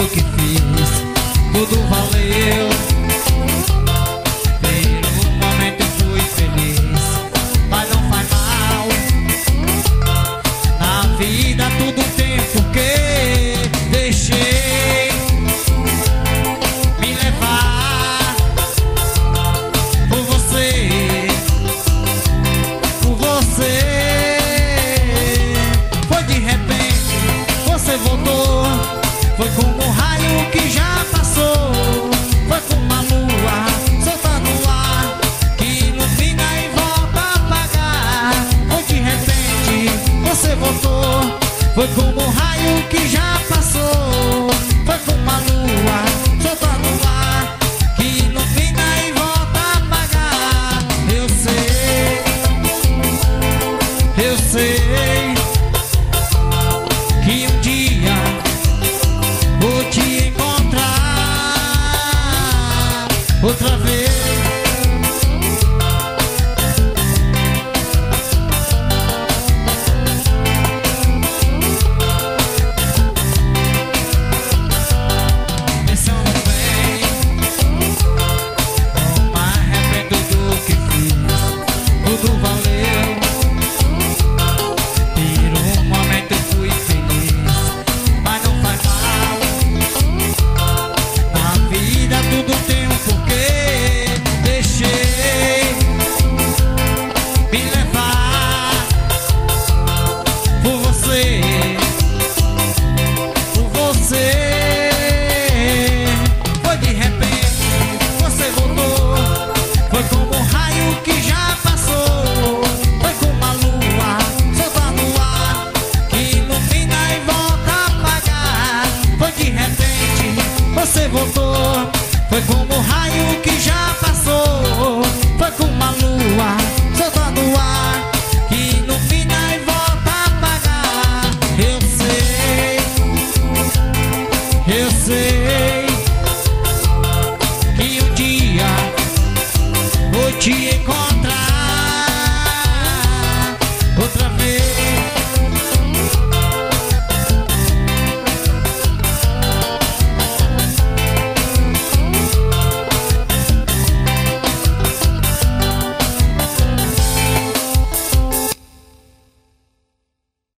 que fiz, tudo valeu. Por um momento eu fui feliz, mas não faz mal. Na vida tudo tem porquê. Deixei me levar por você, por você. Foi de repente, você voltou. Foi como um raio que já passou. Foi como uma lua solta no ar, que ilumina e volta a apagar. Foi de repente, você voltou. Foi como um raio que já passou. Foi como uma lua